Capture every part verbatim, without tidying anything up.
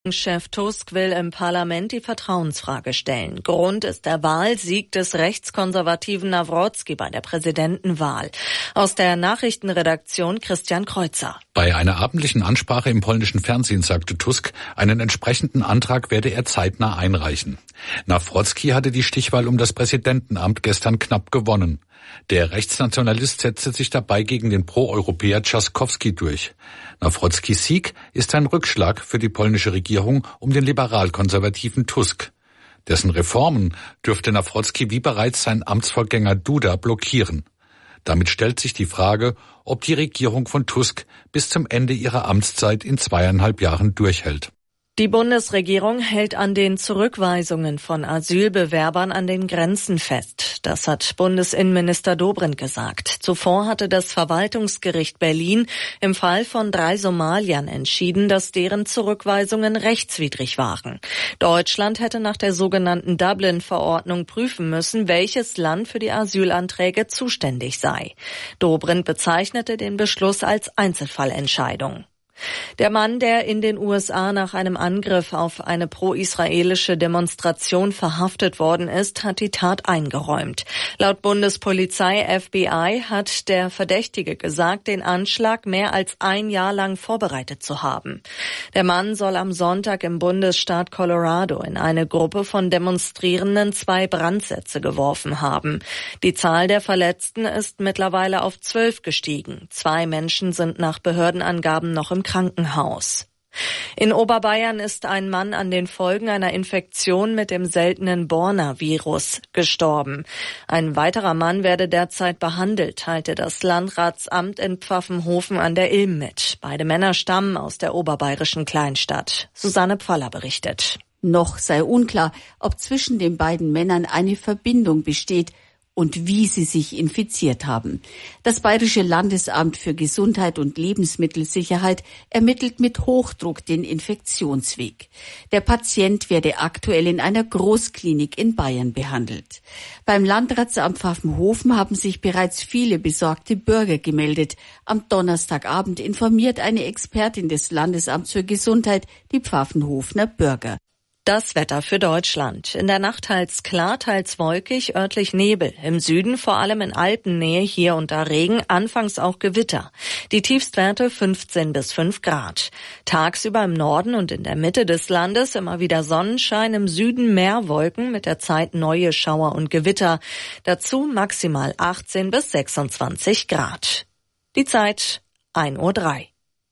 Chef Tusk will im Parlament die Vertrauensfrage stellen. Grund ist der Wahlsieg des rechtskonservativen Nawrocki bei der Präsidentenwahl. Aus der Nachrichtenredaktion Christian Kreuzer. Bei einer abendlichen Ansprache im polnischen Fernsehen sagte Tusk, einen entsprechenden Antrag werde er zeitnah einreichen. Nawrocki hatte die Stichwahl um das Präsidentenamt gestern knapp gewonnen. Der Rechtsnationalist setzte sich dabei gegen den Pro-Europäer Trzaskowski durch. Nawrockis Sieg ist ein Rückschlag für die polnische Regierung um den liberal-konservativen Tusk. Dessen Reformen dürfte Nawrocki wie bereits sein Amtsvorgänger Duda blockieren. Damit stellt sich die Frage, ob die Regierung von Tusk bis zum Ende ihrer Amtszeit in zweieinhalb Jahren durchhält. Die Bundesregierung hält an den Zurückweisungen von Asylbewerbern an den Grenzen fest. Das hat Bundesinnenminister Dobrindt gesagt. Zuvor hatte das Verwaltungsgericht Berlin im Fall von drei Somaliern entschieden, dass deren Zurückweisungen rechtswidrig waren. Deutschland hätte nach der sogenannten Dublin-Verordnung prüfen müssen, welches Land für die Asylanträge zuständig sei. Dobrindt bezeichnete den Beschluss als Einzelfallentscheidung. Der Mann, der in den U S A nach einem Angriff auf eine pro-israelische Demonstration verhaftet worden ist, hat die Tat eingeräumt. Laut Bundespolizei F B I hat der Verdächtige gesagt, den Anschlag mehr als ein Jahr lang vorbereitet zu haben. Der Mann soll am Sonntag im Bundesstaat Colorado in eine Gruppe von Demonstrierenden zwei Brandsätze geworfen haben. Die Zahl der Verletzten ist mittlerweile auf zwölf gestiegen. Zwei Menschen sind nach Behördenangaben noch im Krankenhaus. In Oberbayern ist ein Mann an den Folgen einer Infektion mit dem seltenen Borna-Virus gestorben. Ein weiterer Mann werde derzeit behandelt, teilte das Landratsamt in Pfaffenhofen an der Ilm mit. Beide Männer stammen aus der oberbayerischen Kleinstadt. Susanne Pfaller berichtet. Noch sei unklar, ob zwischen den beiden Männern eine Verbindung besteht und wie sie sich infiziert haben. Das Bayerische Landesamt für Gesundheit und Lebensmittelsicherheit ermittelt mit Hochdruck den Infektionsweg. Der Patient werde aktuell in einer Großklinik in Bayern behandelt. Beim Landratsamt Pfaffenhofen haben sich bereits viele besorgte Bürger gemeldet. Am Donnerstagabend informiert eine Expertin des Landesamts für Gesundheit die Pfaffenhofener Bürger. Das Wetter für Deutschland. In der Nacht teils klar, teils wolkig, örtlich Nebel. Im Süden vor allem in Alpennähe hier und da Regen, anfangs auch Gewitter. Die Tiefstwerte fünfzehn bis fünf Grad. Tagsüber im Norden und in der Mitte des Landes immer wieder Sonnenschein, im Süden mehr Wolken, mit der Zeit neue Schauer und Gewitter. Dazu maximal achtzehn bis sechsundzwanzig Grad. Die Zeit ein Uhr drei.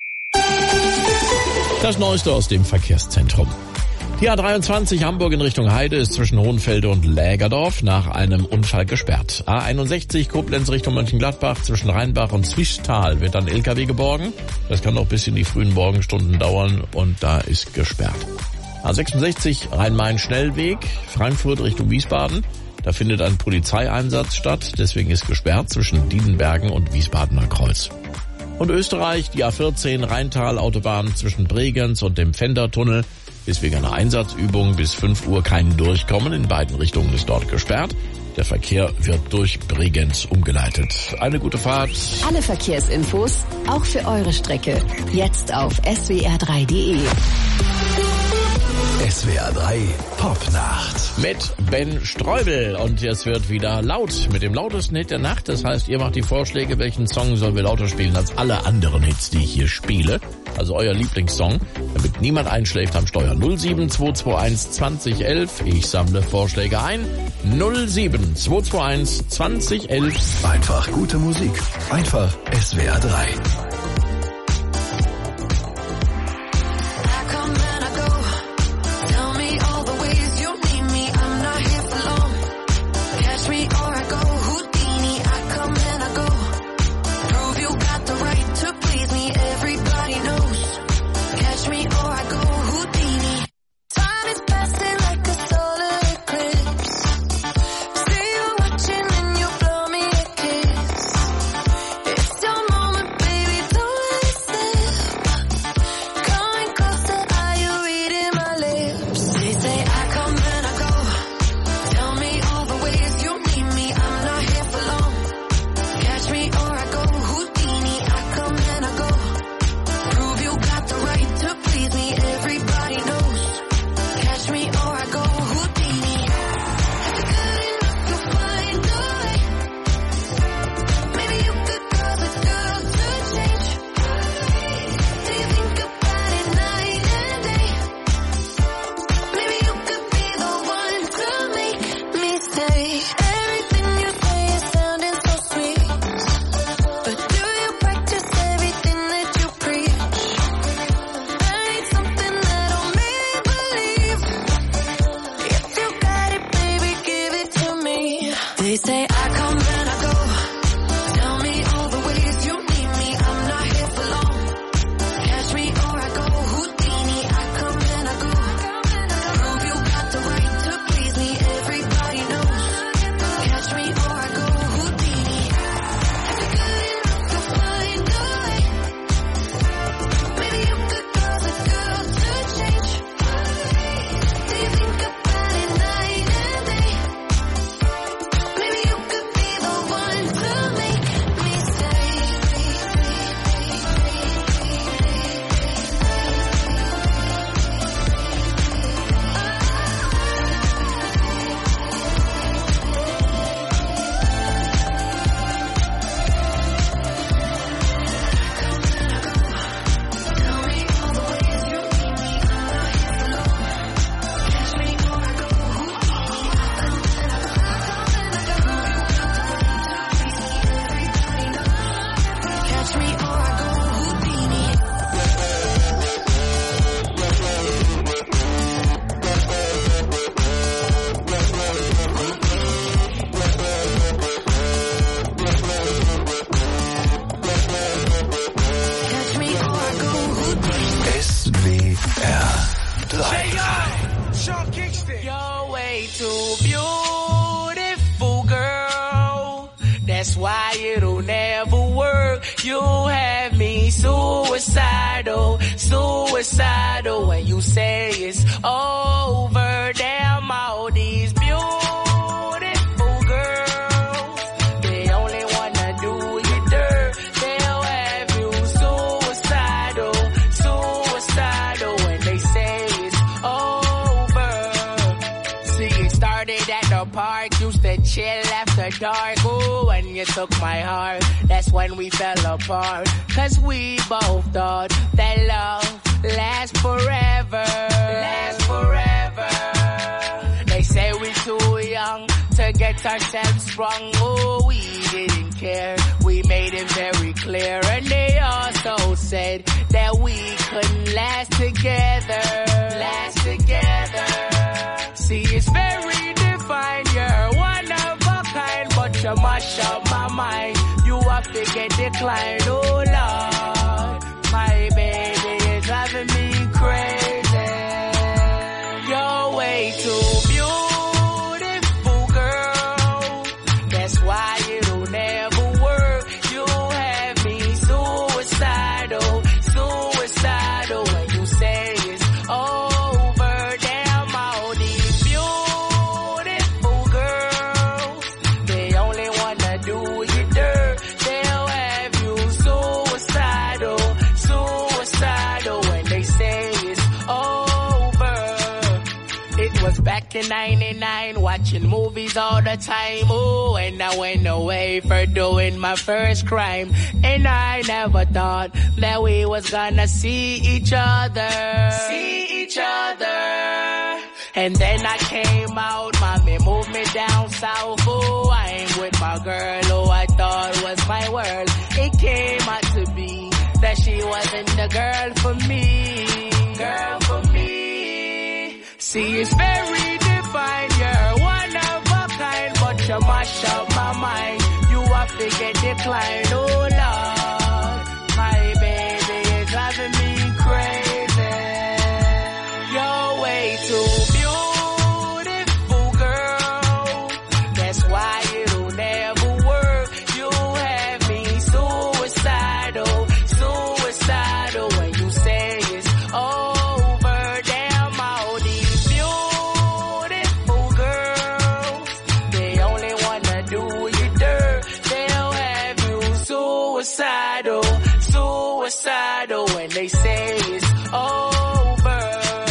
Das Neueste aus dem Verkehrszentrum. Die A dreiundzwanzig Hamburg in Richtung Heide ist zwischen Hohenfelde und Lägerdorf nach einem Unfall gesperrt. A einundsechzig Koblenz Richtung Mönchengladbach zwischen Rheinbach und Zwischtal wird ein L K W geborgen. Das kann noch bis in die frühen Morgenstunden dauern und da ist gesperrt. A sechsundsechzig Rhein-Main-Schnellweg Frankfurt Richtung Wiesbaden. Da findet ein Polizeieinsatz statt, deswegen ist gesperrt zwischen Diedenbergen und Wiesbadener Kreuz. Und Österreich, die A vierzehn Rheintal-Autobahn zwischen Bregenz und dem Pfändertunnel ist wegen einer Einsatzübung bis fünf Uhr kein Durchkommen. In beiden Richtungen ist dort gesperrt. Der Verkehr wird durch Bregenz umgeleitet. Eine gute Fahrt. Alle Verkehrsinfos, auch für eure Strecke, jetzt auf S W R drei punkt de. S W R drei Popnacht mit Ben Streubel. Und es wird wieder laut mit dem lautesten Hit der Nacht. Das heißt, ihr macht die Vorschläge, welchen Song sollen wir lauter spielen als alle anderen Hits, die ich hier spiele. Also euer Lieblingssong, damit niemand einschläft am Steuer. null sieben zwei zwei eins zwanzig elf. Ich sammle Vorschläge ein. null sieben zwei zwei eins zwanzig elf. Einfach gute Musik. Einfach S W R drei. Baby, You're way too beautiful, girl. That's why it'll never work. You have me suicidal, suicidal when you say it's over. Damn, all these beautiful girls, they only wanna do you dirt. They'll have you suicidal, suicidal when they say it's over. See, it started at the park, used to chill after dark. Ooh, when you took my heart, that's when we fell apart. Cause we both thought that love lasts forever, lasts forever. They say we're too young to get ourselves sprung. Oh, we didn't care, we made it very clear. And they also said that we couldn't last together, last together. See, it's very defined, you're one of a kind, but you mash up my mind. You have to get declined, oh Lord. My baby is driving me crazy. You're way too beautiful, girl. That's why it'll never work. You have me suicidal, suicidal when you say it's over. Damn, all these beautiful girls, they only wanna do you dirt. They'll have you suicidal, suicidal when they say it's over. It was back in ninety-nine, watching movies all the time. Oh, and I went away for doing my first crime. And I never thought that we was gonna see each other, see each other. And then I came out, mommy moved me down south. Oh, I ain't with my girl who I thought was my world. It came out to be that she wasn't the girl for me, girl for me. See, it's very defined, you're one of a kind, but you mash up my mind. You have to get declined, oh Lord. My baby is driving me crazy. You're way too beautiful, girl. That's why it'll never work. You have me suicidal, suicidal when you say it's over. Damn, all these beautiful girls, they only wanna do you dirt. They'll have you suicidal, suicidal when they say it's over.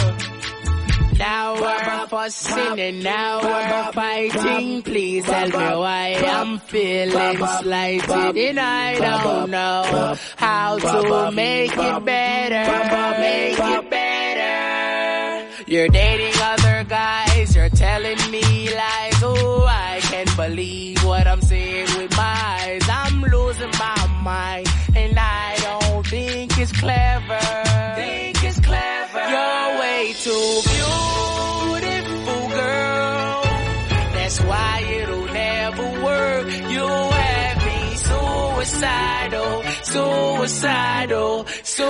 Now we're fussing and now we're fighting. Please tell me why I'm feeling slighted and I don't know how to make it better, make it better. You're dating other guys, you're telling me lies. Oh, I can't believe what I'm seeing with my eyes. I'm losing my mind and I don't think it's clever, think it's clever. You're way too beautiful, girl. That's why it'll never work. You have me suicidal, suicidal,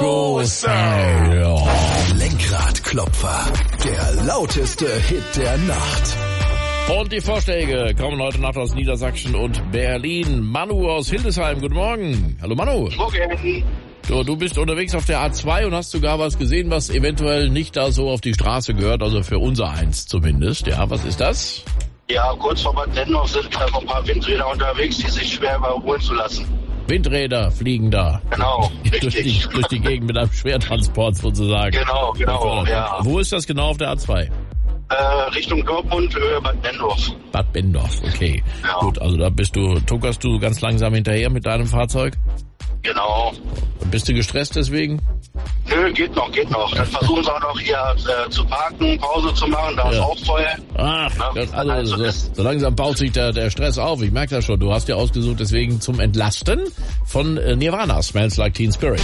suicidal. Lenkradklopfer, der lauteste Hit der Nacht. Und die Vorschläge kommen heute Nacht aus Niedersachsen und Berlin. Manu aus Hildesheim, guten Morgen. Hallo Manu. Morgen. Du, du bist unterwegs auf der A zwei und hast sogar was gesehen, was eventuell nicht da so auf die Straße gehört, also für unser Eins zumindest. Ja, was ist das? Ja, kurz vor Bad Dennhoff sind äh, ein paar Windräder unterwegs, die sich schwer überholen zu lassen. Windräder fliegen da. Genau, durch, die, durch die Gegend mit einem Schwertransport sozusagen. Genau, genau, ja. Wo ist das genau auf der A zwei? Äh, Richtung Dortmund, Höhe Bad Benndorf. Bad Benndorf, okay. Ja. Gut, also da bist du, tuckerst du ganz langsam hinterher mit deinem Fahrzeug? Genau. Und bist du gestresst deswegen? Nö, geht noch, geht noch. Dann versuchen sie auch noch hier äh, zu parken, Pause zu machen, da ja. ist auch voll. Ach, ja, das, also, also so, das, so langsam baut sich der, der Stress auf. Ich merke das schon. Du hast ja ausgesucht deswegen zum Entlasten von äh, Nirvana, Smells Like Teen Spirit.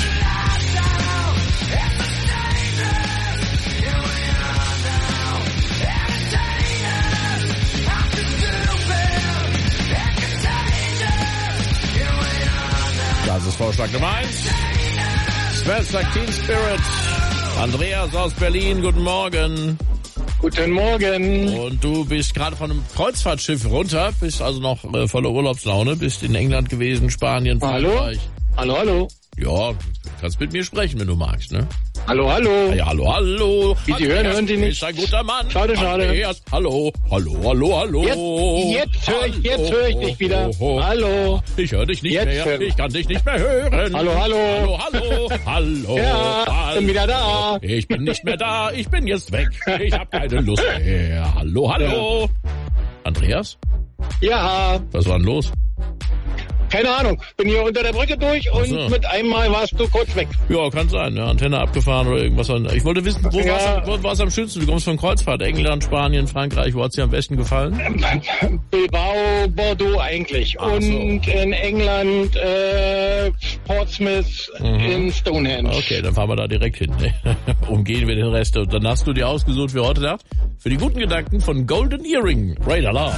Das ist Vorschlag Nummer eins. Smells Like Teen Spirit. Andreas aus Berlin, guten Morgen. Guten Morgen. Und du bist gerade von einem Kreuzfahrtschiff runter, bist also noch äh, voller Urlaubslaune, bist in England gewesen, Spanien, Frankreich. Hallo, hallo. Ja, du kannst mit mir sprechen, wenn du magst, ne? Hallo, hallo. Ja, ja hallo, hallo. Wie Sie hören, hören Sie nicht. Ist ein guter Mann. Schade, schade. Andreas, hallo, hallo, hallo, hallo. Jetzt, jetzt höre ich, jetzt höre ich dich wieder. Hallo. Ich höre dich nicht jetzt mehr. hören. Ich kann dich nicht mehr hören. Hallo, hallo. Hallo, hallo, hallo. Ja, hallo. bin wieder da. Ich bin nicht mehr da. Ich bin jetzt weg. Ich habe keine Lust mehr. Hallo, hallo. Andreas? Ja. Was war denn los? Keine Ahnung. Bin hier unter der Brücke durch und so. mit einmal warst du kurz weg. Ja, kann sein. Ja, Antenne abgefahren oder irgendwas. Ich wollte wissen, wo Ja. war es am schönsten? Du kommst von Kreuzfahrt. England, Spanien, Frankreich. Wo hat es dir am besten gefallen? Bilbao, Bordeaux eigentlich. Ach so. Und in England äh, Portsmouth Mhm. in Stonehenge. Okay, dann fahren wir da direkt hin. Ne? Umgehen wir den Rest. Und dann hast du dir ausgesucht für heute Nacht für die guten Gedanken von Golden Earring. Radar Love.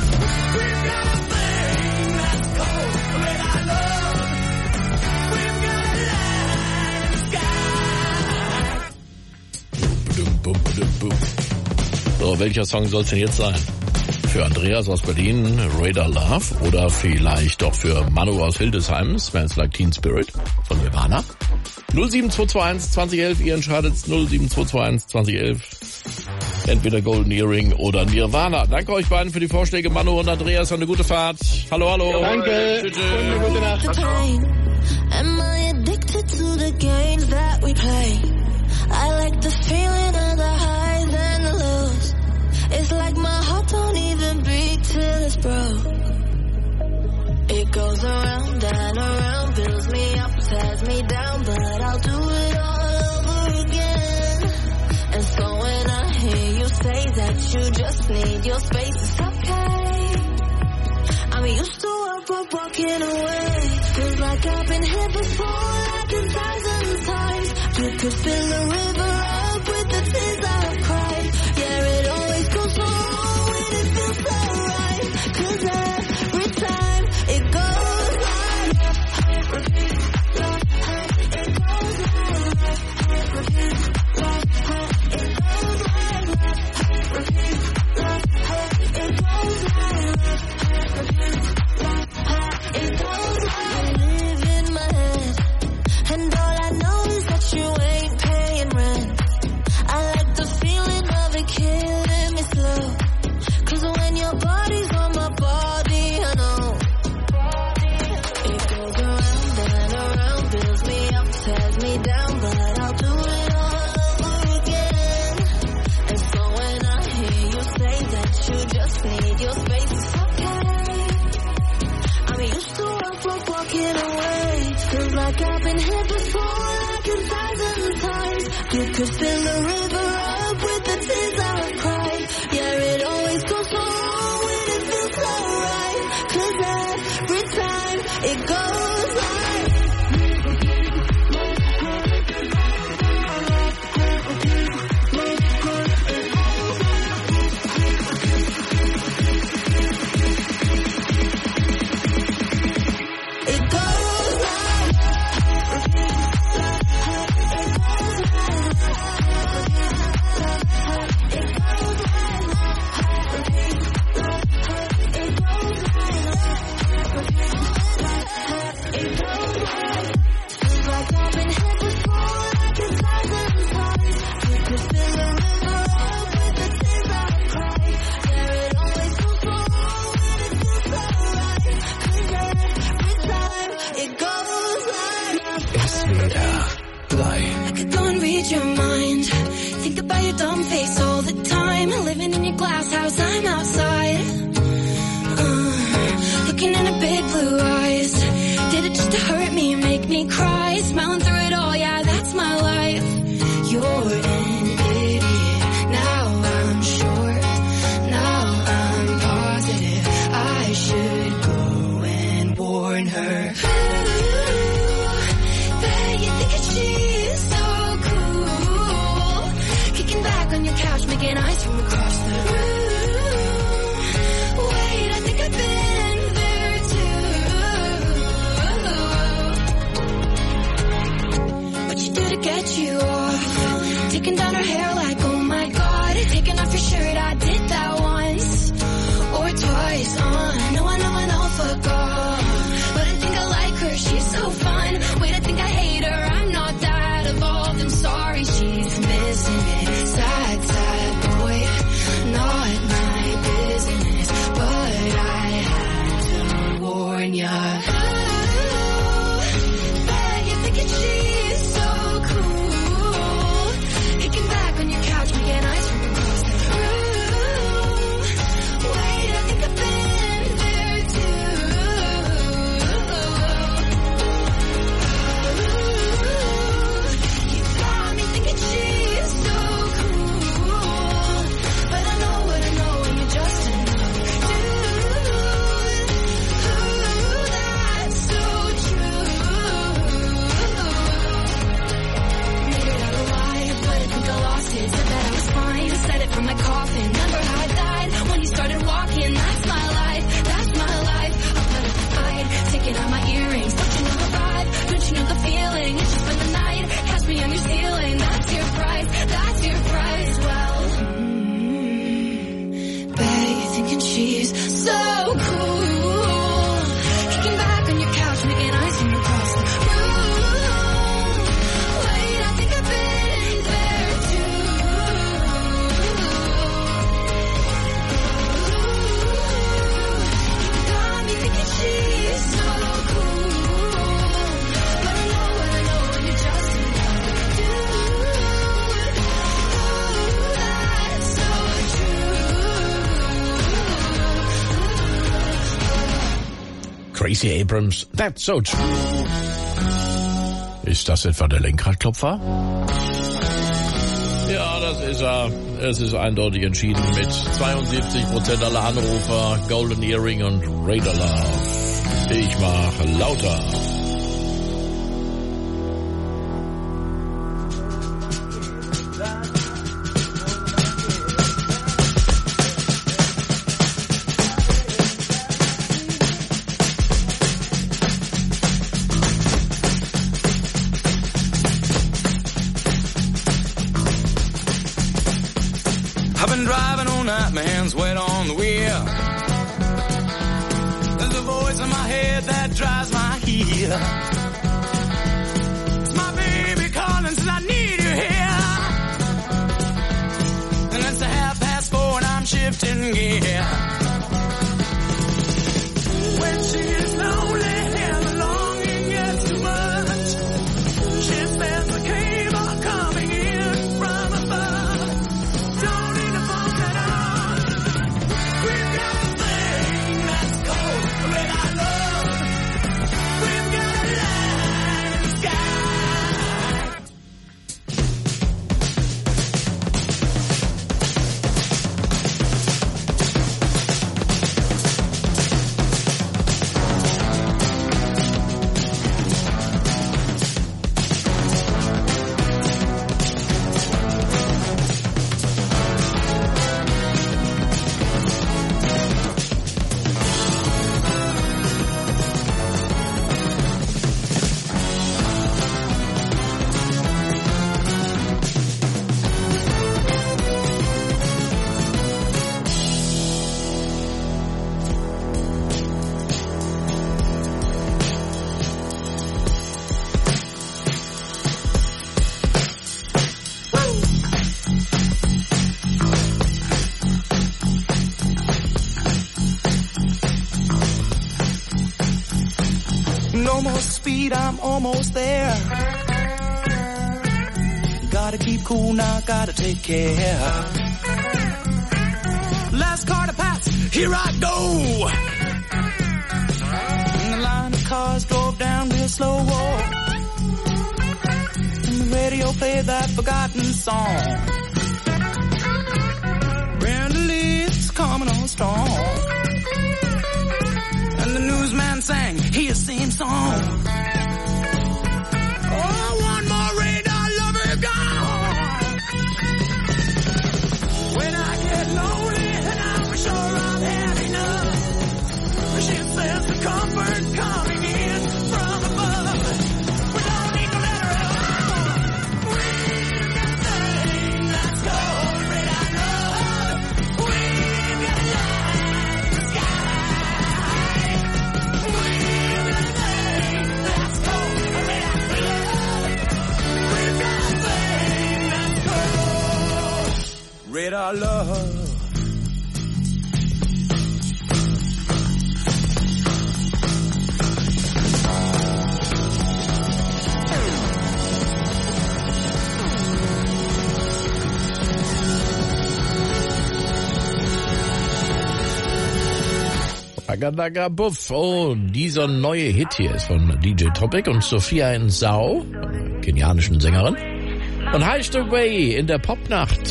So, welcher Song soll es denn jetzt sein? Für Andreas aus Berlin, Radar Love, oder vielleicht doch für Manu aus Hildesheim, Smells Like Teen Spirit von Nirvana? null sieben zwei zwei eins zwanzig elf, ihr entscheidet null sieben zwei zwei eins zwanzig elf. Entweder Golden Earring oder Nirvana. Danke euch beiden für die Vorschläge, Manu und Andreas, und eine gute Fahrt. Hallo, hallo. Danke. Tschüss, tschüss. Und eine gute Nacht. Am I addicted to the games that we play? I like the feeling of the highs and the lows. It's like my heart don't even beat till it's broke. It goes around and around, builds me up, tears me down, but I'll do it all over again. And so when I hear you say that you just need your space, it's okay. I'm used to up, up, walking away. Feels like I've been here before, like a thousand times. You could fill the river up with the tears I've cried. Yeah, it always goes wrong when it feels so right. 'Cause every time it goes like it goes like it goes like it goes it goes I live in my head, and all I know is that you ain't paying rent. I like the feeling of it killing me slow. 'Cause when your body's on my body, I know it goes around and around, builds me up, tears me down, but I'll do it all over again. And so when I hear you say that you just need your space, it's okay. I'm used to walk, walk, walking away. Feels like I've been here before, like a thousand times. You could fill the river up with the tears I've cried. Yeah, it always goes wrong when it feels so right. 'Cause every time it goes like it goes like feels like I've been here before, like a thousand times. You could fill the river up with the tears I've cried. Yeah, it always goes wrong when it feels so right. 'Cause every time it goes like S W R drei. I could go and read your mind. Think about your dumb face all the time. Living in your glass house, I'm outside. Uh, looking in a big blue eyes. Did it just to hurt me, make me cry? Smiling through it all, yeah, that's my life. You're an idiot. Now I'm short. Now I'm positive. I should go and warn her. There you think that she's so cool. Kicking back on your couch, making eyes from across the room. Wait, I think I've been there too. What you do to get you off? Taking down her hair like, oh my God. Taking off your shirt, on my coffin. Remember how I died when you started walking. That's my life, that's my life. I'll let it hide, taking out my earrings. Don't you know the vibe? Don't you know the feeling? It's just for the night. Catch me on your ceiling. That's your price, that's your price. Well, mm, babe, thinking she's so cool. Kicking back on your couch, making ice from across the room. Wait, I think I've been there too. Got me thinking she's so cool. But I know what I know, and you're just enough to do. Ooh, that's so true. Gracie Abrams, that's so true. Ist das etwa der Lenkradklopfer? Ja, das ist er. Es ist eindeutig entschieden mit zweiundsiebzig Prozent aller Anrufer, Golden Earring und Radar Love. Ich mach lauter. I've been driving all night, my hands wet on the wheel. There's a voice in my head that drives my heel. It's my baby calling, says I need you here. And it's a half past four and I'm shifting gear. When she is lonely and the longing gets too much, she says the cave are coming in from above. Don't need to phone at all. We've got a thing that's called red eye love. We've got a light in the sky. No more speed, I'm almost there. Gotta keep cool now, gotta take care. Last car to pass, here I go. And the line of cars drove down real slow. And the radio played that forgotten song. Brenda Lee's coming on strong. And the newsman sang his same song. Oh, one more radar lover gone. When I get lonely and I'm sure I've had enough, she says the comfort coming in from above. We don't need to let her out. We've got a thing that's called radar love. We've got a light in the sky. Radar love. Ragadaga Buff. Oh, dieser neue Hit hier ist von D J Topic und Sophia Nsao, kenianischen Sängerin. Und Hide Away in der Popnacht.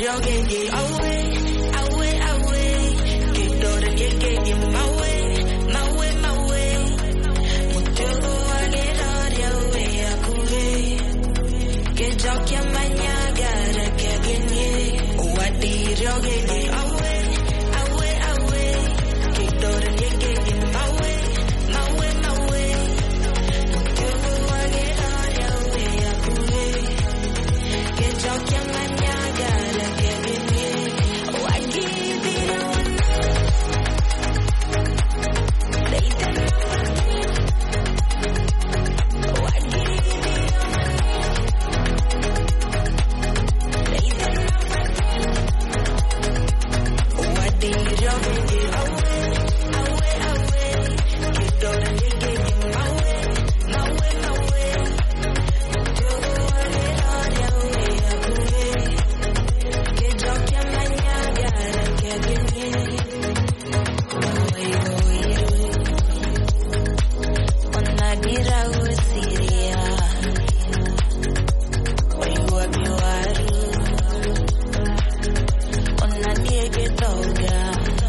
Away, away, away. Keep doing it, get you my way, my way, my way. Mutego agera ya way akure. Ke jokya manya gara ke genye. Wadi roge away, away, away. Keep doing it, get you my way, my way, my way. Mutego agera ya way akure. Ke jokya manya gara ke genye. Oh, I give it all. They don't know what I need. Oh, I give it all. They don't know what I need. Oh, I did it all. Away, away, away. Keep doing it, get you my way, my way, my way. You want it all your way, akure. Que jokya manya gara ke genye. Oy, oy, onagira usiria. Oy, wapi waru. Onadiege toga.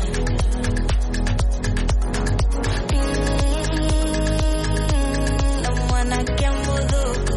No mwana kiambuduku.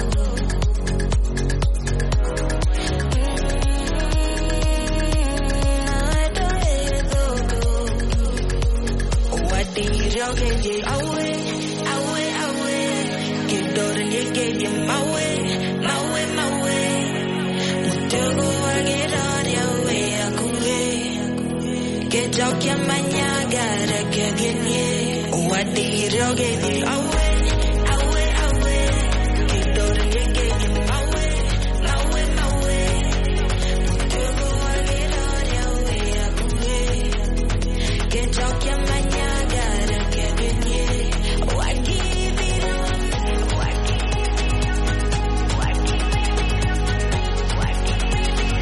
Away, away, away. Keep doing it, get you my way, my way, my way. Mutego agera ya way akure. Ke jokya manya gara ke genye. Wadi roge away, away, away. Keep doing it, get you my way, my way, my way. Mutego agera ya way akure. Ke jokya manya gara ke genye. Oh, I give it all. Oh, I give it all. Oh, I give it all. Oh, I give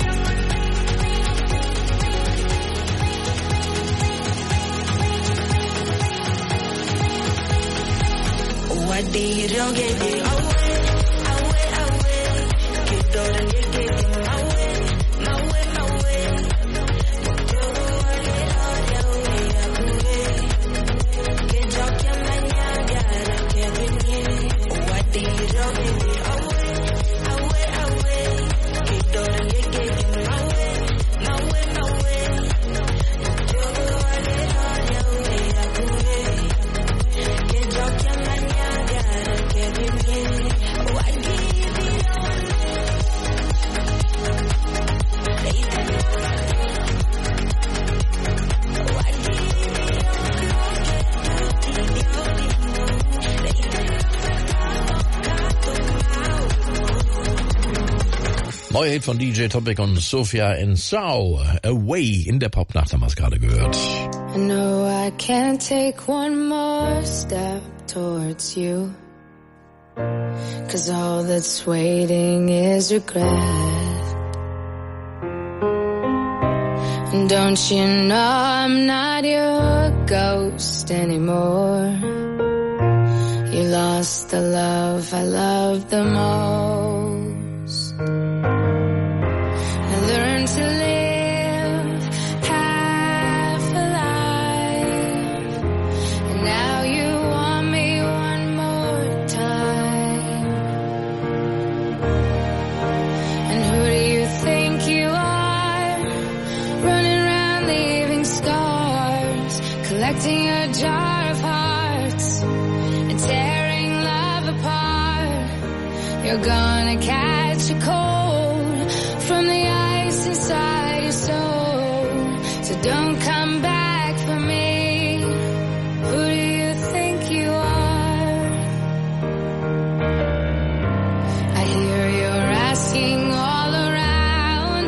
it all. Oh, I did it all. Get it away, away, away. Keep doing it, get it my way, my way, my way. You want it all your way, akure. Que jokya manya gara ke genye. Oh, I did it all. Get it away, away, away. Keep doing it, get it my way, my way, my way. You want it all your way, akure. Que jokya manya gara ke genye. Oh, I give it all. They don't know what I need. Oh, I give it all. Neuer Hit von D J Topic und Sophia in Sau. Away in der Popnacht haben wir es gerade gehört. I know I can't take one more step towards you, 'cause all that's waiting is regret. And don't you know I'm not your ghost anymore? You lost the love I loved the most. I learned to live half alive, and now you want me one more time. And who do you think you are, running around leaving scars, collecting a jar of hearts and tearing love apart? You're gonna catch a cold from the ice inside your soul, so don't come back for me. Who do you think you are? I hear you're asking all around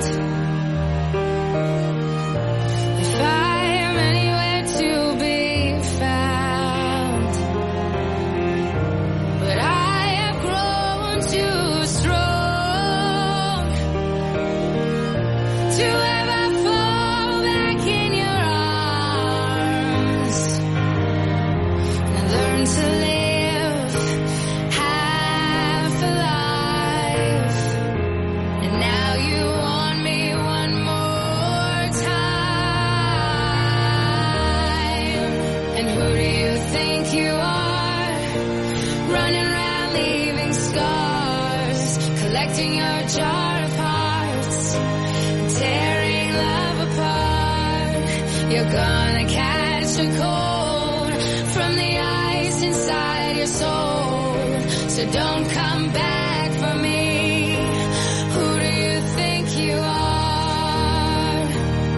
if I am anywhere to be found, but I have grown too strong to ever fall back in your You're gonna catch a cold from the ice inside your soul. So don't come back for me. Who do you think you are?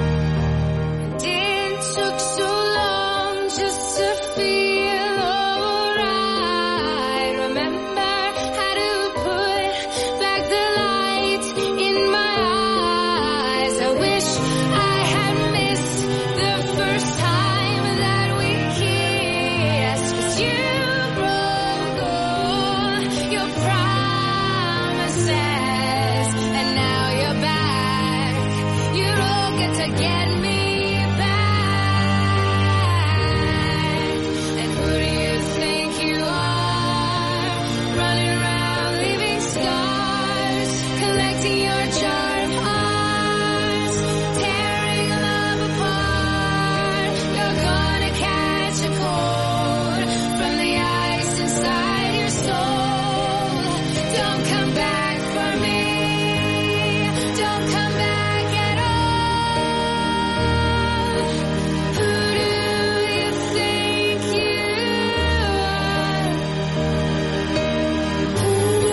It took so long just to feel alright. Remember how to put back the light in my eyes. I wish I had missed the first time that we kissed. 'Cause you broke all your promises, and now you're back. You don't get to get me back. And who do you think you are? Running around leaving scars, collecting your jar of hearts, tearing love apart. You're gonna catch a cold from the ice inside your soul. Don't come back for me. Don't come back at all. Who do you think you are? Who do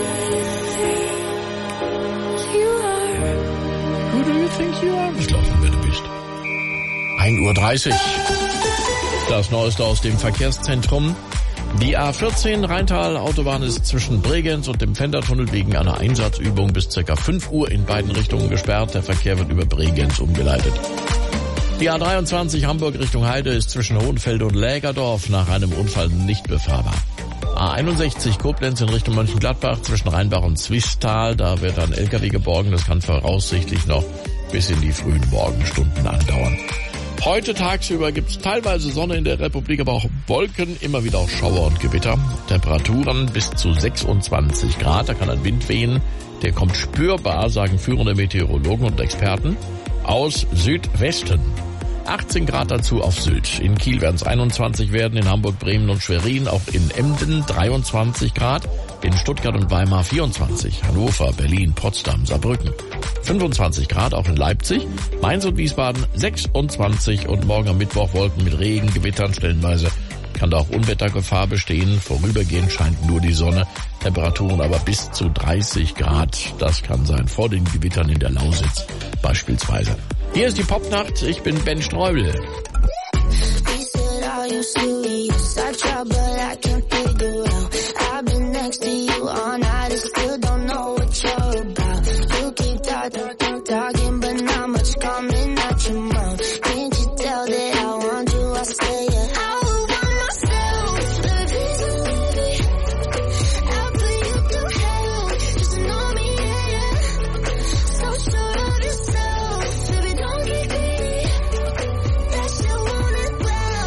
you are? Who do you think you are? Was glaubst du, wer du bist? ein Uhr dreißig. Das Neueste aus dem Verkehrszentrum. Die A vierzehn Rheintal-Autobahn ist zwischen Bregenz und dem Pfändertunnel wegen einer Einsatzübung bis ca. fünf Uhr in beiden Richtungen gesperrt. Der Verkehr wird über Bregenz umgeleitet. Die A dreiundzwanzig Hamburg Richtung Heide ist zwischen Hohenfelde und Lägerdorf nach einem Unfall nicht befahrbar. A einundsechzig Koblenz in Richtung Mönchengladbach zwischen Rheinbach und Zwiestal. Da wird ein L K W geborgen. Das kann voraussichtlich noch bis in die frühen Morgenstunden andauern. Heute tagsüber gibt es teilweise Sonne in der Republik, aber auch Wolken, immer wieder auch Schauer und Gewitter. Temperaturen bis zu sechsundzwanzig Grad, da kann ein Wind wehen. Der kommt spürbar, sagen führende Meteorologen und Experten, aus Südwesten. achtzehn Grad dazu auf Sylt. In Kiel werden es einundzwanzig werden, in Hamburg, Bremen und Schwerin, auch in Emden dreiundzwanzig Grad, in Stuttgart und Weimar vierundzwanzig, Hannover, Berlin, Potsdam, Saarbrücken fünfundzwanzig Grad, auch in Leipzig, Mainz und Wiesbaden sechsundzwanzig und morgen am Mittwoch Wolken mit Regen, Gewittern stellenweise. Kann da auch Unwettergefahr bestehen. Vorübergehend scheint nur die Sonne. Temperaturen aber bis zu dreißig Grad. Das kann sein vor den Gewittern in der Lausitz beispielsweise. Hier ist die Popnacht. Ich bin Ben Streubel. Talking, but not much coming out your mouth. Can't you tell that I want you? I say yeah. I would want myself to live easily. I'll put you through hell just to know me, yeah, yeah. So sure of yourself, baby, don't get greedy. That you want it well,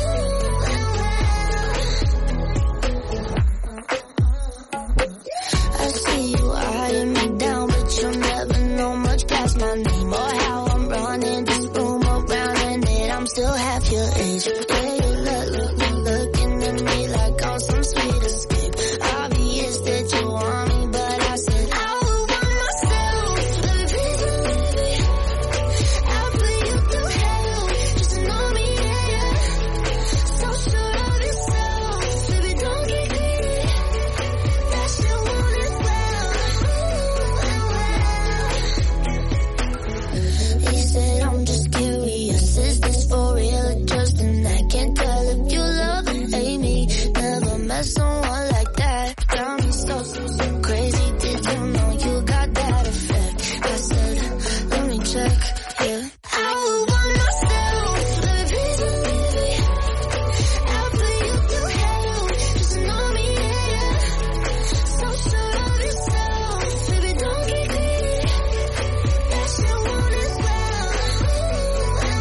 well, well. I see you eyeing me down, but you'll never know much past my name or how I'm running this room around, and that I'm still half your age. Yeah, you look, look, look, looking at me like I'm some sweet escape. Obvious that you want me, but I said I would want myself to live easily. I'll put you through hell just to know me, yeah, yeah. So sure of yourself, baby, don't get greedy. That you want it well, well. He said I'm just curious, is this for real or just an act? Can't tell if you love and hate me. Never met someone like that. Got me so, so, so crazy. Did you know you got that effect? I said, let me check, yeah. I would want myself to live easily. I'll put you through hell just to know me, yeah, yeah. So sure of yourself, baby, don't get greedy. That you want it well, well,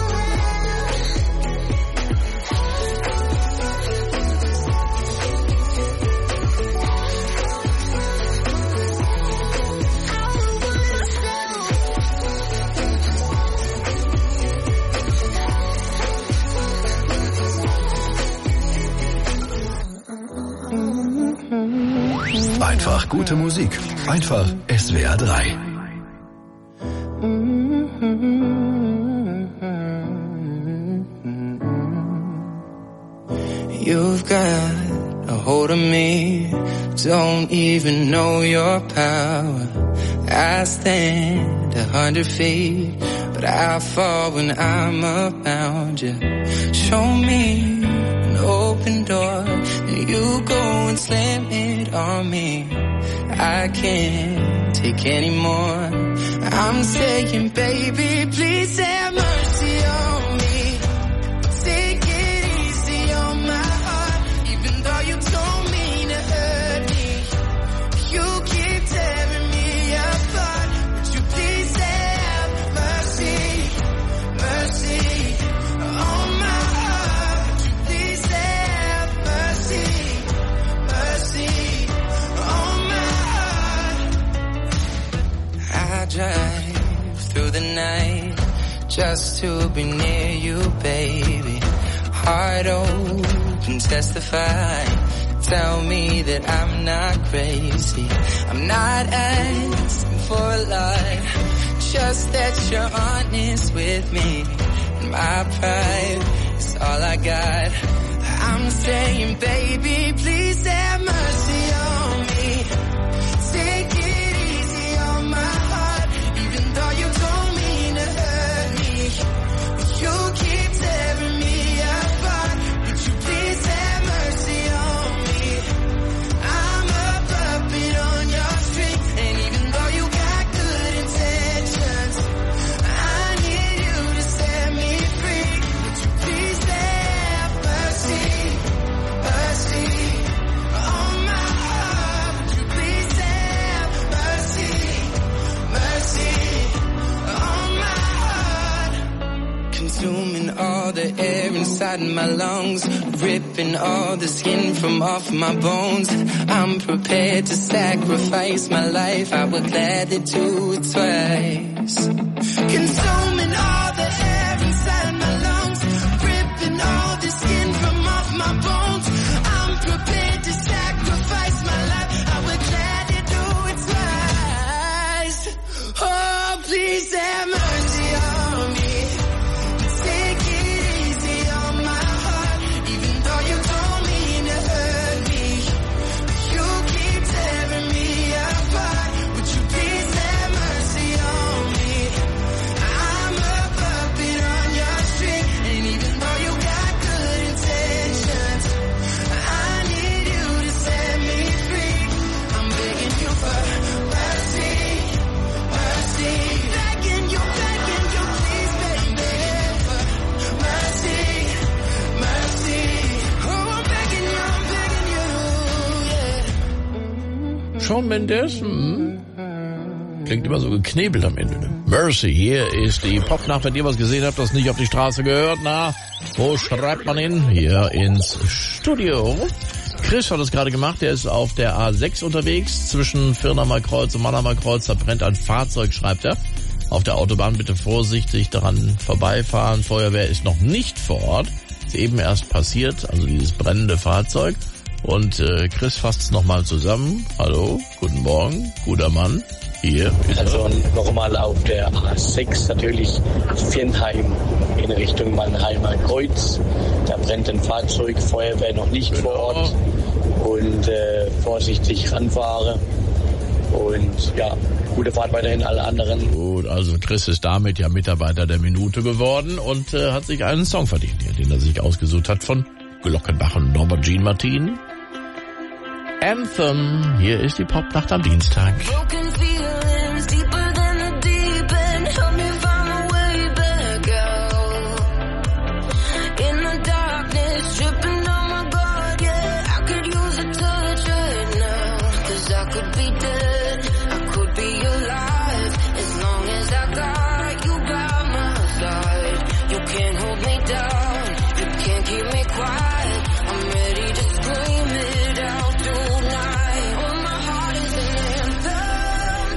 Einfach gute Musik. Einfach S W R drei. hold of me. Don't even know your power. I stand a hundred feet, but I fall when I'm around you. Show me an open door, and you go and slam it on me. I can't take any more. I'm saying, baby, please have mercy on me. Take it easy on my heart, even though you don't mean to hurt me. You keep tearing me apart. Would you please have mercy, mercy on my heart? Would you please have mercy, mercy on my heart? I drive through the night just to be near you, baby. Heart open, testify. Tell me that I'm not crazy. I'm not asking for a lot, just that you're honest with me. And my pride is all I got. I'm saying, baby, please have mercy on me. Take it easy on my heart, even though you don't mean to hurt me. You keep tearing me apart. Would you please have mercy on me? I'm a puppet on your string, and even though you got good intentions, I need you to set me free. Would you please have mercy, mercy on my heart? Would you please have mercy, mercy on my heart? Consuming all the air inside my lungs, ripping all the skin from off my bones. I'm prepared to sacrifice my life. I would gladly do it twice. Consuming all the air inside my lungs, ripping all the skin from off my bones. I'm prepared to sacrifice my life. I would gladly do it twice. Oh, please have mercy on me. Take it easy on my heart, even though you don't mean to hurt me. You keep tearing me apart. Would you please have mercy on me? I'm a puppet on your string, and even though you got good intentions, I need you to set me free. I'm begging you for mercy, mercy. Begging you, begging you, please, baby, for mercy, mercy. Oh, I'm begging you, I'm begging you, yeah. Shawn Mendes? Hm. Klingt immer so geknebelt am Ende. Ne? Mercy, hier ist die Popnacht. Wenn ihr was gesehen habt, das nicht auf die Straße gehört, na, wo schreibt man hin? Hier ins Studio. Chris hat es gerade gemacht. Der ist auf der A sechs unterwegs zwischen Firnamer Kreuz und Mannheimer Kreuz. Da brennt ein Fahrzeug, schreibt er. Auf der Autobahn bitte vorsichtig daran vorbeifahren. Feuerwehr ist noch nicht vor Ort. Ist eben erst passiert, also dieses brennende Fahrzeug. Und äh, Chris fasst es nochmal zusammen. Hallo, guten Morgen, guter Mann. Hier ist Also nochmal auf der A sechs natürlich Viernheim in Richtung Mannheimer Kreuz. Da brennt ein Fahrzeug, Feuerwehr noch nicht Genau. vor Ort. Und äh, vorsichtig ranfahren. Und ja, gute Fahrt weiterhin alle anderen. Gut, also Chris ist damit ja Mitarbeiter der Minute geworden und äh, hat sich einen Song verdient, hier, den er sich ausgesucht hat von Glockenbach und Norbert Jean Martin. Anthem, hier ist die Popnacht am Dienstag. Broken feelings deeper than the deep end. Help me find my way back out. In the darkness, stripping on my guard, yeah. I could use a touch right now. Cause I could be dead, I could be alive. As long as I got you by my side. You can't hold me down, you can't keep me quiet. I'm ready to scream it out tonight. Oh, my heart is an anthem.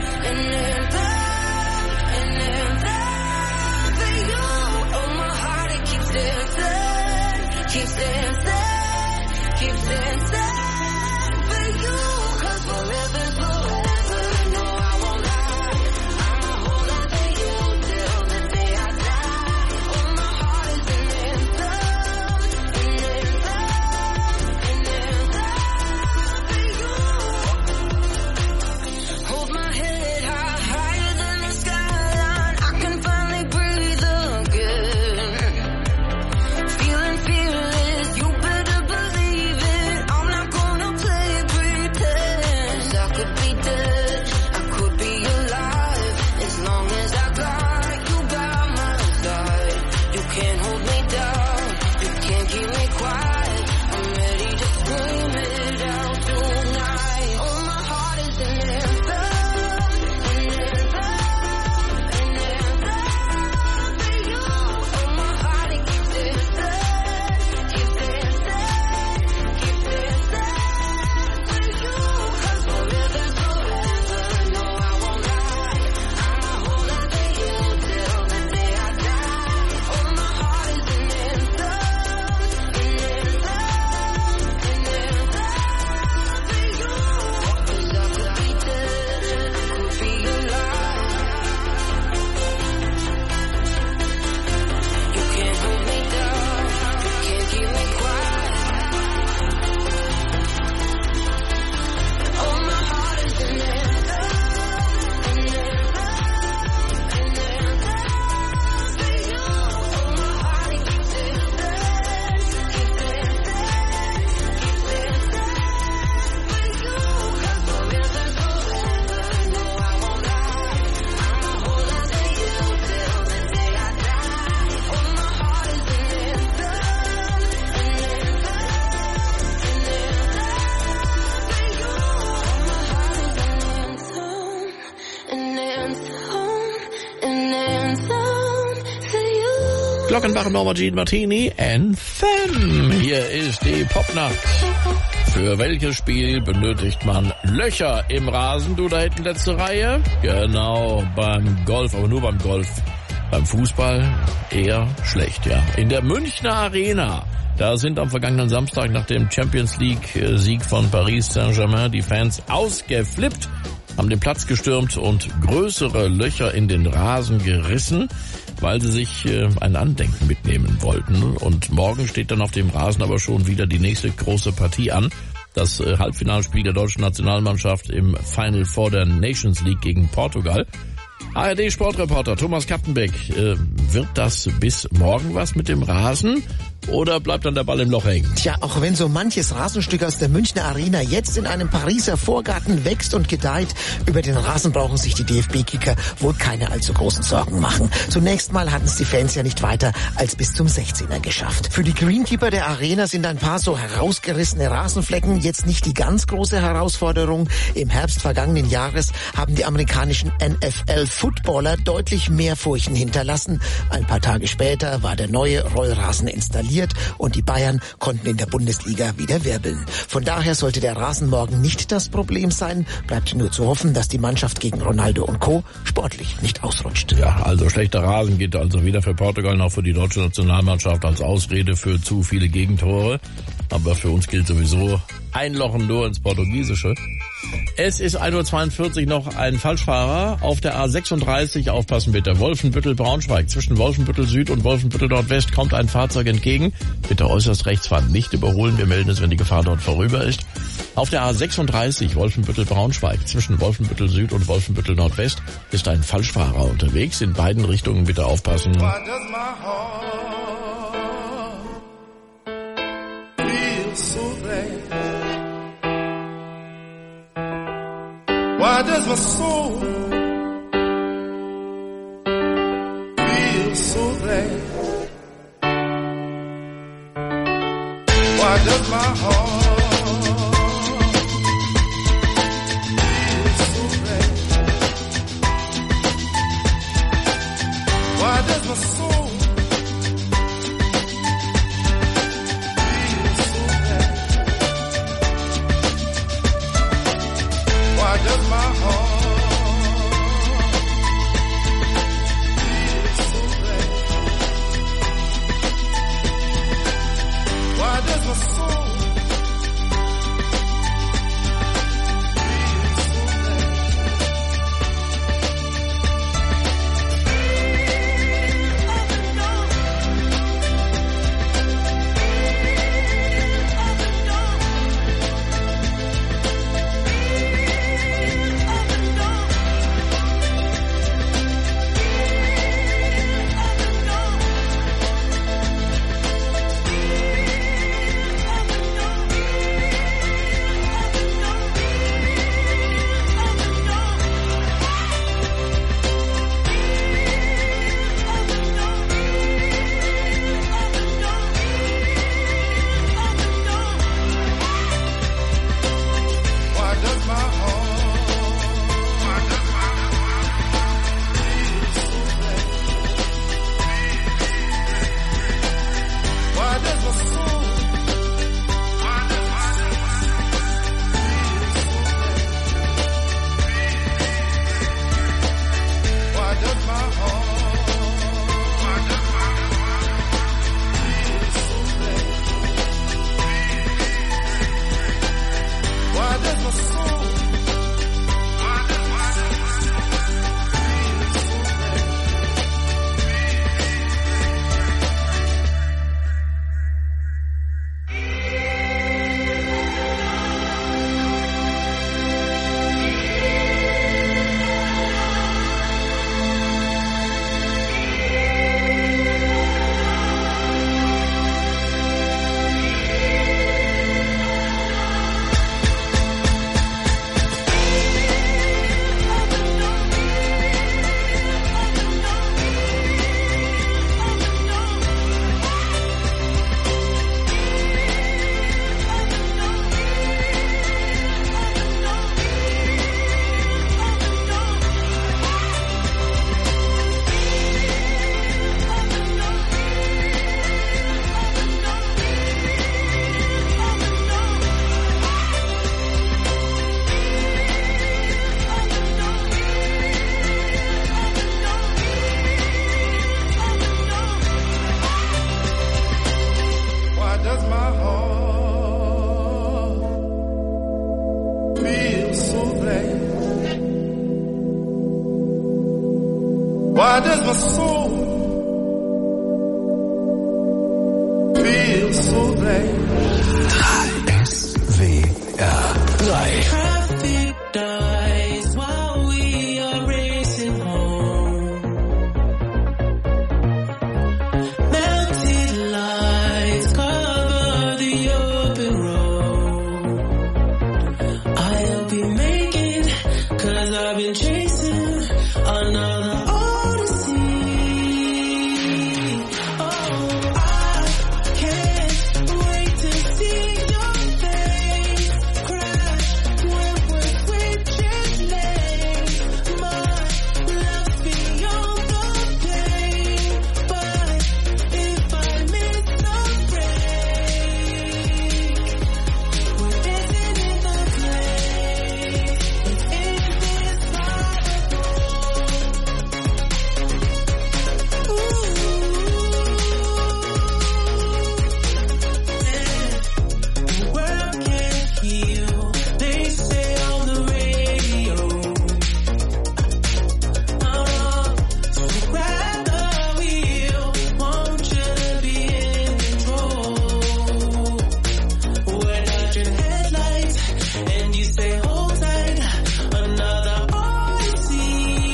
Glockenbach, Norma Jean Martini, Anthem. Hier ist die Popnacht. Für welches Spiel benötigt man Löcher im Rasen? Du da hinten letzte Reihe? Genau, beim Golf, aber nur beim Golf. Beim Fußball eher schlecht, ja. In der Münchner Arena, da sind am vergangenen Samstag nach dem Champions League-Sieg von Paris Saint-Germain die Fans ausgeflippt, haben den Platz gestürmt und größere Löcher in den Rasen gerissen, weil sie sich äh, ein Andenken mitnehmen wollten. Und morgen steht dann auf dem Rasen aber schon wieder die nächste große Partie an. Das äh, Halbfinalspiel der deutschen Nationalmannschaft im Final Four der Nations League gegen Portugal. A R D-Sportreporter Thomas Kappenbeck, äh, wird das bis morgen was mit dem Rasen? Oder bleibt dann der Ball im Loch hängen? Tja, auch wenn so manches Rasenstück aus der Münchner Arena jetzt in einem Pariser Vorgarten wächst und gedeiht, über den Rasen brauchen sich die D F B-Kicker wohl keine allzu großen Sorgen machen. Zunächst mal hatten es die Fans ja nicht weiter als bis zum sechzehner geschafft. Für die Greenkeeper der Arena sind ein paar so herausgerissene Rasenflecken jetzt nicht die ganz große Herausforderung. Im Herbst vergangenen Jahres haben die amerikanischen N F L-Footballer deutlich mehr Furchen hinterlassen. Ein paar Tage später war der neue Rollrasen installiert und die Bayern konnten in der Bundesliga wieder wirbeln. Von daher sollte der Rasen morgen nicht das Problem sein. Bleibt nur zu hoffen, dass die Mannschaft gegen Ronaldo und Co. sportlich nicht ausrutscht. Ja, also schlechter Rasen geht also weder für Portugal noch für die deutsche Nationalmannschaft als Ausrede für zu viele Gegentore. Aber für uns gilt sowieso ein Loch nur ins Portugiesische. Es ist ein Uhr zweiundvierzig, noch ein Falschfahrer auf der A sechsunddreißig. Aufpassen bitte. Wolfenbüttel-Braunschweig. Zwischen Wolfenbüttel Süd und Wolfenbüttel Nordwest kommt ein Fahrzeug entgegen. Bitte äußerst rechts fahren, nicht überholen. Wir melden es, wenn die Gefahr dort vorüber ist. Auf der A sechsunddreißig Wolfenbüttel-Braunschweig zwischen Wolfenbüttel Süd und Wolfenbüttel Nordwest ist ein Falschfahrer unterwegs. In beiden Richtungen bitte aufpassen. Why does my soul feel so glad? Why does my heart feel so glad? Why does my soul feel so glad? Why does my heart feel so glad? Why does my soul feel so glad? Why does my soul feel so bad? drei S W R drei. Traffic dies while we are racing home. Melted lights cover the open road. I'll be making, cause I've been chasing another odyssey. Oh, I can't wait to see your face crash when we're switching lanes. My love's beyond the pain, but if I miss the break, we're dancing in the place. It's indescribable. The world can't heal, they say on the radio. Oh, so grab the wheel, won't you be in control? We're dodging headlights, and you say hold tight, another odyssey.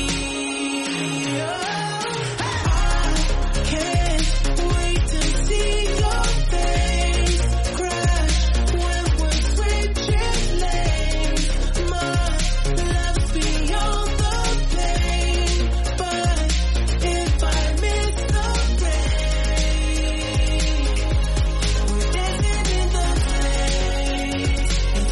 I can't wait to see your face crash when we're switching lanes. My love's beyond the pain, but if I miss the break, we're dancing in the place. It's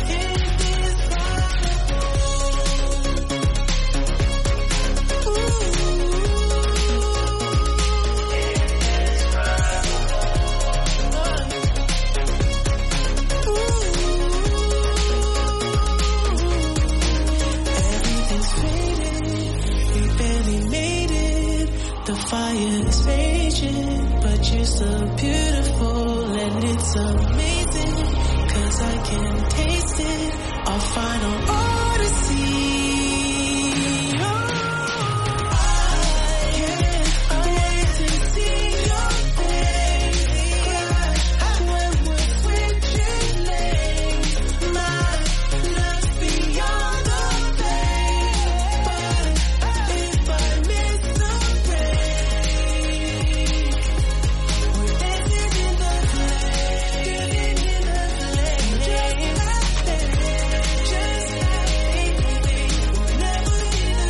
Everything's faded, we barely made it. The fire is raging, but you're so beautiful and it's amazing. Cause I can taste it, our final odyssey. Oh, I can't wait to see your face crash when we're switching lanes. My love's beyond the pain, but if I miss the break, we're dancing in the place, dancing in the place, just like that, just like we'll never be the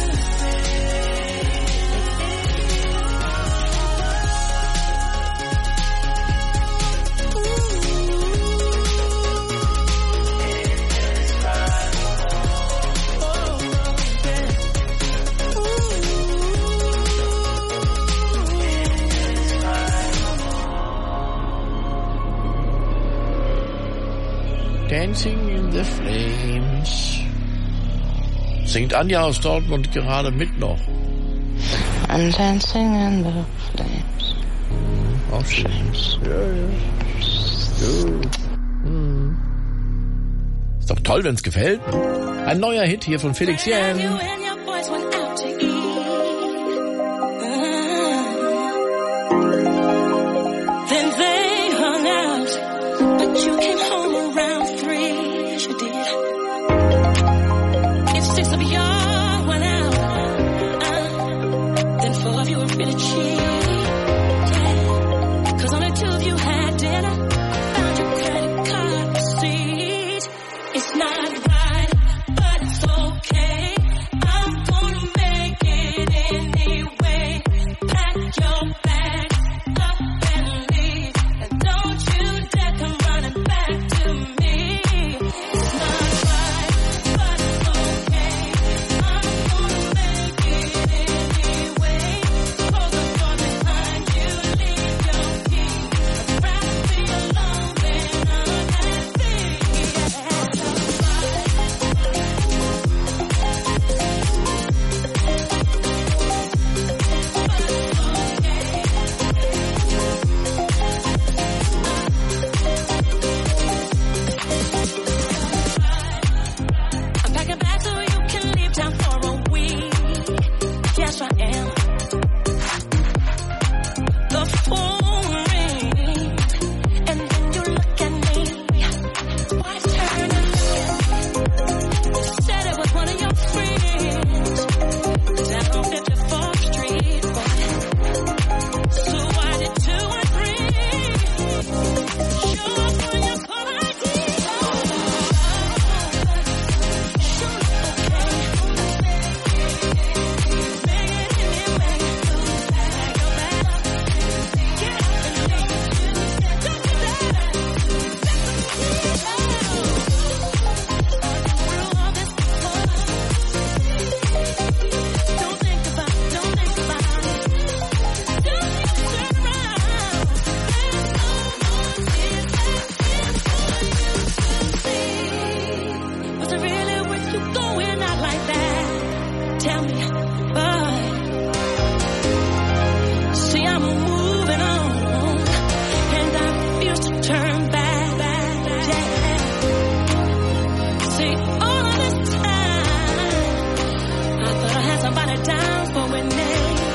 Dancing in the Flames. Singt Anja aus Dortmund gerade mit noch. I'm dancing in the flames. Auch schön. Ja, ja. Gut. Hm. Ist doch toll, wenn's gefällt. Ein neuer Hit hier von Felix Jähn. Then they hung out, but you came home around three. Yes, you did. If six of y'all went out, uh, then four of you were really cheap. Yeah. Cause only two of you had dinner. Found your credit card receipt. It's not right, but it's okay. I'm gonna make it anyway. Pack your bags up and leave, and don't you dare come running back to me. It's not right, but it's okay. I'm gonna make it anyway. Close the door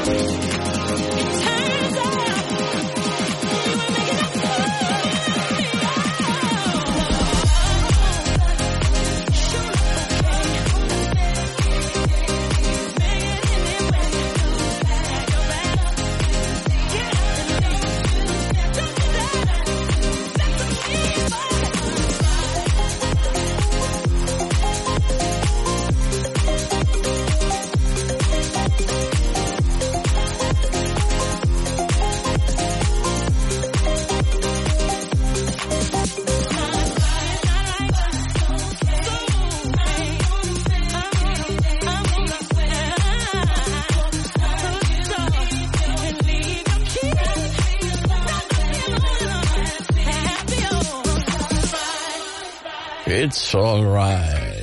It's alright.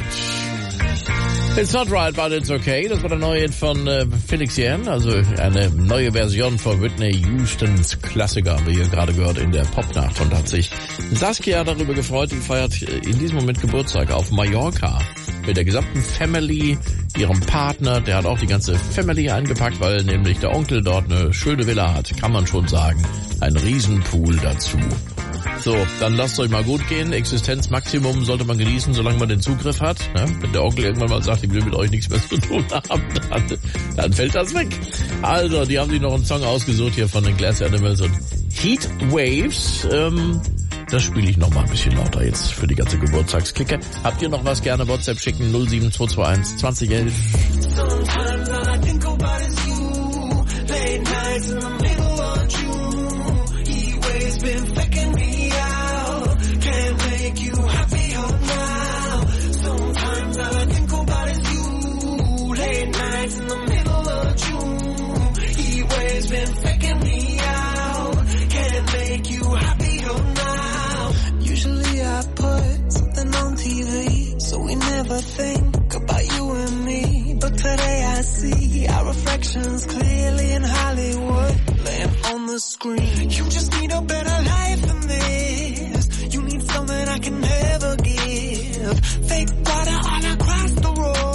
It's not right, but it's okay. Das war der neue Hit von äh, Felix Jähn, also eine neue Version von Whitney Houstons Klassiker, haben wir hier gerade gehört in der Popnacht. Und hat sich Saskia darüber gefreut und feiert in diesem Moment Geburtstag auf Mallorca mit der gesamten Family, ihrem Partner. Der hat auch die ganze Family eingepackt, weil nämlich der Onkel dort eine schöne Villa hat, kann man schon sagen. Ein Riesenpool dazu. So, dann lasst euch mal gut gehen. Existenzmaximum sollte man genießen, solange man den Zugriff hat. Ne? Wenn der Onkel irgendwann mal sagt, ich will mit euch nichts mehr zu tun haben, dann, dann fällt das weg. Also, die haben sich noch einen Song ausgesucht hier von den Glass Animals und Heat Waves. Ähm, das spiele ich noch mal ein bisschen lauter jetzt für die ganze Geburtstagsklicke. Habt ihr noch was, gerne WhatsApp schicken, null sieben zwei zwei eins zwanzig elf. Sometimes all I think about is you. Late nights in the middle of June. Heat waves been faking me out. Can't make you happier now. Sometimes all I think about is you. Late nights in the middle of June. Heat waves been faking me out. Can't make you happier now. Usually I put something on T V, so we never think about you and me. But today I see our reflections clearly in Hollywood, laying on the screen. You just need a better life than this. You need something I can never give. Fake water all across the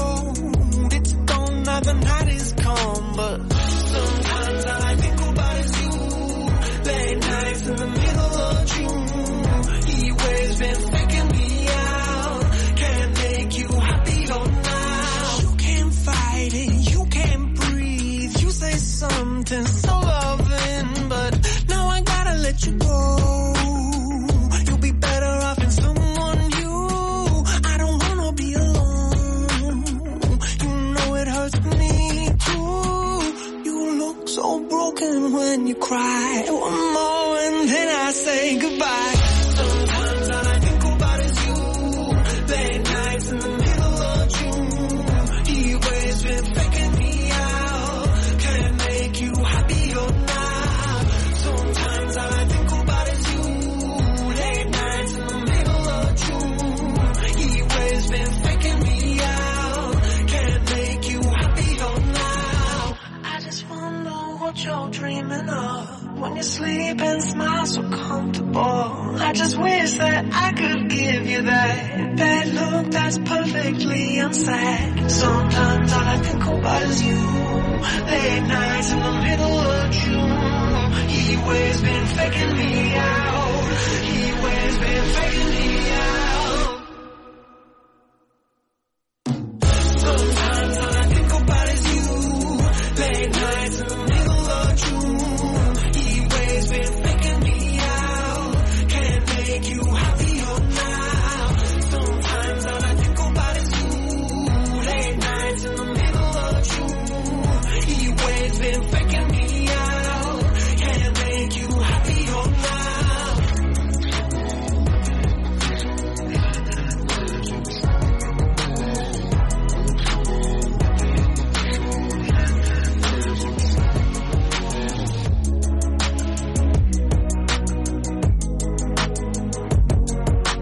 road. It's gone now, the night is come. But sometimes all I think about is you. Late nights in the middle of June. Heat waves been faking me out. Can't make you happier now. You can't fight it, you can't breathe. You say something so loving, but now I gotta let you go. You'll be better off in someone new. I don't wanna be alone. You know it hurts me too. You look so broken when you cry. One more and then I say goodbye. Sometimes all I think about is you. Late nights in the middle of June. Heat waves been faking me out. Can't make you happier now. Sometimes all I think about is you. Late nights in the middle of June. Heat waves been faking me out. Can't make you happier now. I just wonder what you're dreaming of. When you sleep and smile so comfortable. I just wish that I could give you that bad look that's perfectly unsaid. Sometimes all I think about is you. Late nights in the middle of June. Heat waves been faking me out. Heat waves been faking me out. Sometimes all I think about is you. Late nights in the middle of June. Heat waves been faking me out. Can't make you happier now. Sometimes all I think about is you. Late nights in the middle of June. Heat waves been faking me out. Can't make you happier now.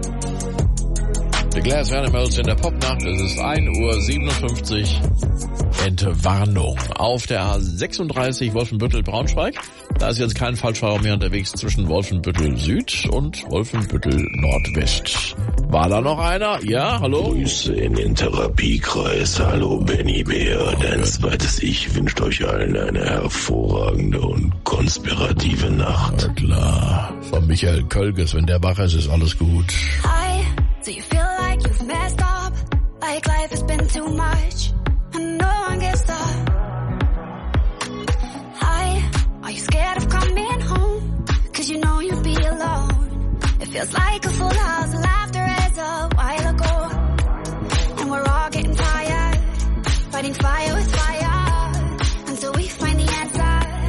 The Glass Animals in der Popnacht. Es ist ein Uhr siebenundfünfzig. Entwarnung. Auf der A sechsunddreißig Wolfenbüttel-Braunschweig, da ist jetzt kein Falschfahrer mehr unterwegs zwischen Wolfenbüttel Süd und Wolfenbüttel Nordwest. War da noch einer? Ja, hallo? Grüße in den Therapiekreis. Hallo Benny Bär. Dein zweites Ich wünscht euch allen eine hervorragende und konspirative Nacht. Na klar. Von Michael Kölges, wenn der wach ist, ist alles gut. Hi, do you feel like you've messed up? Like life has been too much and no one gets up. Hi, are you scared of coming home? Cause you know you'll be alone. It feels like a full house, laughter is a while ago. And we're all getting tired, fighting fire with fire, until we find the answer.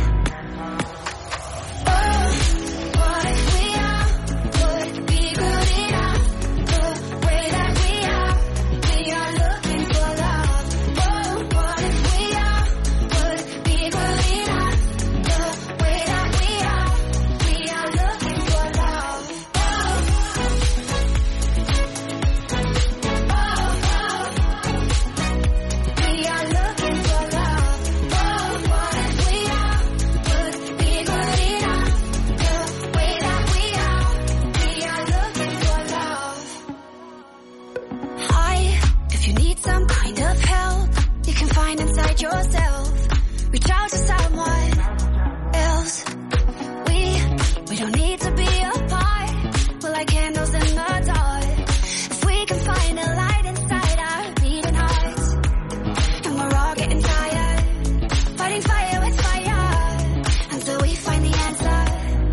Yourself, reach out to someone else. We, we don't need to be apart. We're like candles in the dark. If we can find a light inside our beating hearts, and we're all getting tired, fighting fire with fire, until we find the answer.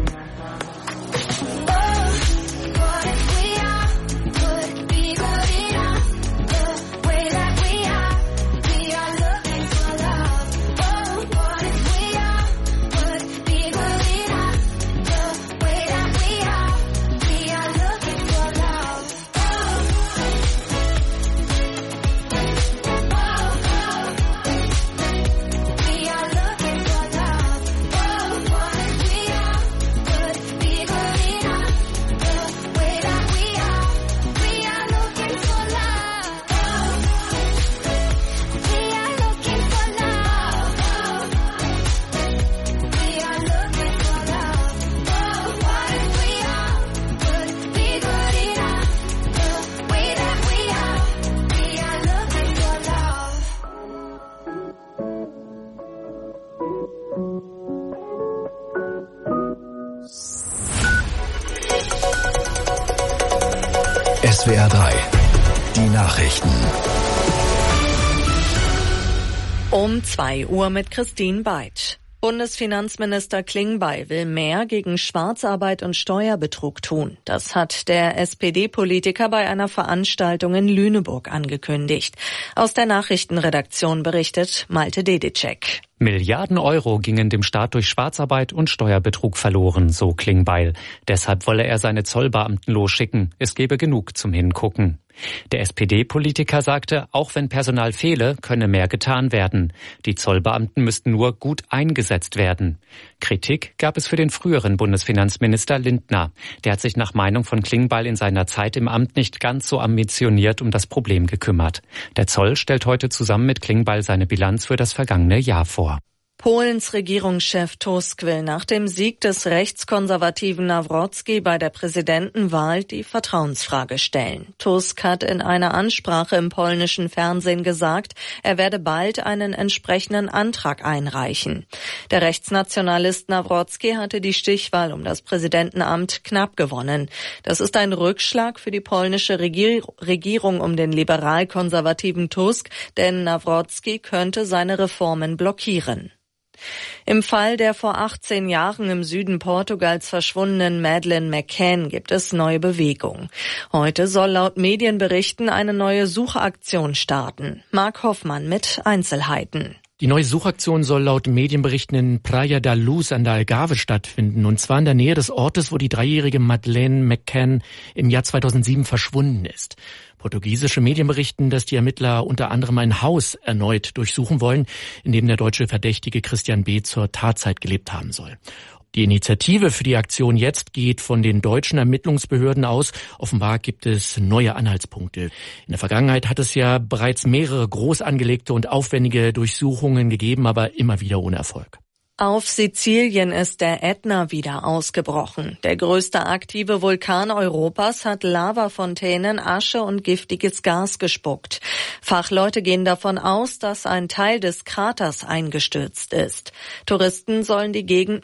Oh, what if we are, could be good enough, the way that we are, we are looking for love. Oh, what if we are, would be good enough, the way that we are, we are looking for love. Oh, we are looking for love. Oh, what if we are, would be good enough, the way that we are, we are looking for love. We are looking for love. We are looking for love. Oh, what if we are, would be good enough, the way that we are, we are looking for love. S W R drei. Die Nachrichten. Um zwei Uhr mit Christine Beitsch. Bundesfinanzminister Klingbeil will mehr gegen Schwarzarbeit und Steuerbetrug tun. Das hat der S P D-Politiker bei einer Veranstaltung in Lüneburg angekündigt. Aus der Nachrichtenredaktion berichtet Malte Dedicek. Milliarden Euro gingen dem Staat durch Schwarzarbeit und Steuerbetrug verloren, so Klingbeil. Deshalb wolle er seine Zollbeamten losschicken. Es gebe genug zum Hingucken. Der S P D-Politiker sagte, auch wenn Personal fehle, könne mehr getan werden. Die Zollbeamten müssten nur gut eingesetzt werden. Kritik gab es für den früheren Bundesfinanzminister Lindner. Der hat sich nach Meinung von Klingbeil in seiner Zeit im Amt nicht ganz so ambitioniert um das Problem gekümmert. Der Zoll stellt heute zusammen mit Klingbeil seine Bilanz für das vergangene Jahr vor. Polens Regierungschef Tusk will nach dem Sieg des rechtskonservativen Nawrocki bei der Präsidentenwahl die Vertrauensfrage stellen. Tusk hat in einer Ansprache im polnischen Fernsehen gesagt, er werde bald einen entsprechenden Antrag einreichen. Der Rechtsnationalist Nawrocki hatte die Stichwahl um das Präsidentenamt knapp gewonnen. Das ist ein Rückschlag für die polnische Regierung um den liberal-konservativen Tusk, denn Nawrocki könnte seine Reformen blockieren. Im Fall der vor achtzehn Jahren im Süden Portugals verschwundenen Madeleine McCann gibt es neue Bewegung. Heute soll laut Medienberichten eine neue Suchaktion starten. Marc Hoffmann mit Einzelheiten. Die neue Suchaktion soll laut Medienberichten in Praia da Luz an der Algarve stattfinden, und zwar in der Nähe des Ortes, wo die dreijährige Madeleine McCann im Jahr zweitausendsieben verschwunden ist. Portugiesische Medien berichten, dass die Ermittler unter anderem ein Haus erneut durchsuchen wollen, in dem der deutsche Verdächtige Christian B. zur Tatzeit gelebt haben soll. Die Initiative für die Aktion jetzt geht von den deutschen Ermittlungsbehörden aus. Offenbar gibt es neue Anhaltspunkte. In der Vergangenheit hat es ja bereits mehrere groß angelegte und aufwendige Durchsuchungen gegeben, aber immer wieder ohne Erfolg. Auf Sizilien ist der Ätna wieder ausgebrochen. Der größte aktive Vulkan Europas hat Lavafontänen, Asche und giftiges Gas gespuckt. Fachleute gehen davon aus, dass ein Teil des Kraters eingestürzt ist. Touristen sollen die Gegend